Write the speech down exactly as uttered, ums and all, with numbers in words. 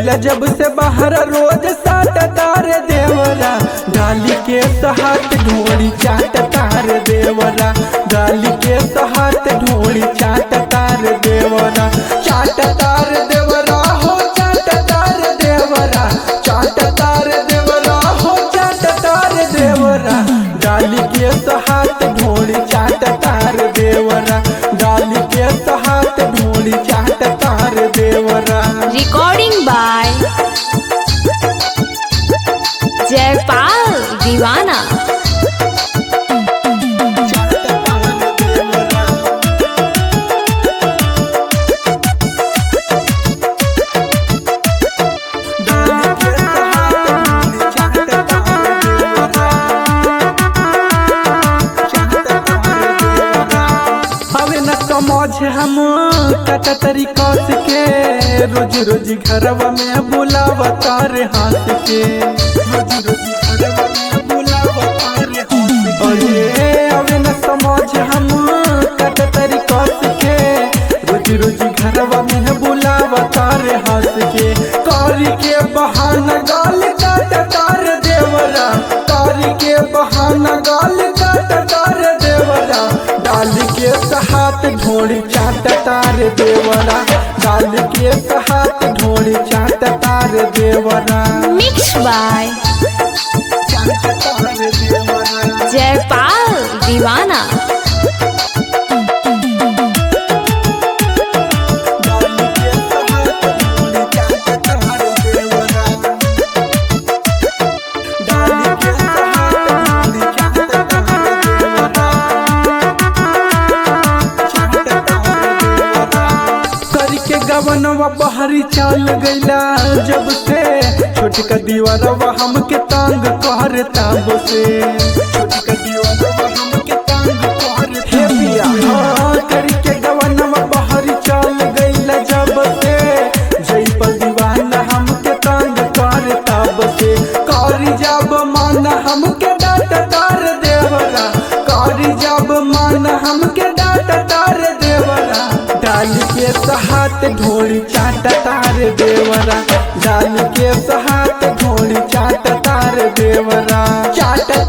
गईला जब से बाहर रोज साट तार देवरा डाली के सहात ढोड़ी चाट तार देवरा डाली के सहात ढोड़ी चाट तार देवरा चाट तार देवरा हो चाट तार देवरा चाट तार देवरा हो चाट तार देवरा डाली के सहात ढोड़ी चाट तार देवरा डाली के सहात ढोड़ी चाट तार देवरा। रिकॉर्डिंग बाय जयपाल दीवाना। समझ हम कट तरीका के रोज रोज घरवा में बुलावा तार हाथ के रोज रोज घरवा में बुलावा तार हाथ के अबे न समझ हम कट तरीका के रोज रोज घरवा में बुलावा तार हाथ के कारी के बहाना गाल काट तार देवरा कारी के बहाना गाल काट तार देवरा डाल के सहात ढोड़ी चाट तार देवरा डाल के सहात ढोड़ी चाट तार देवरा। मिक्स बाय जयपाल दीवाना। गवनवा बहरी चाल गईला जब से छोटका दीवारवा हमके तांग कहर ताब से छोटका दीवारवा हमके तांग कहर हे पिया हाँ करके गवनवा बहरी चाल गईला जब से जयपाल दीवाना हमके तांग कहर ताब से कारी जब मान हमके डांट तार देवरा कारी जब मान हमके डांट तार देवरा डाल के सहात ढोड़ी चाट तार देवरा डाल के सहात ढोड़ी चाट तार देवरा चाट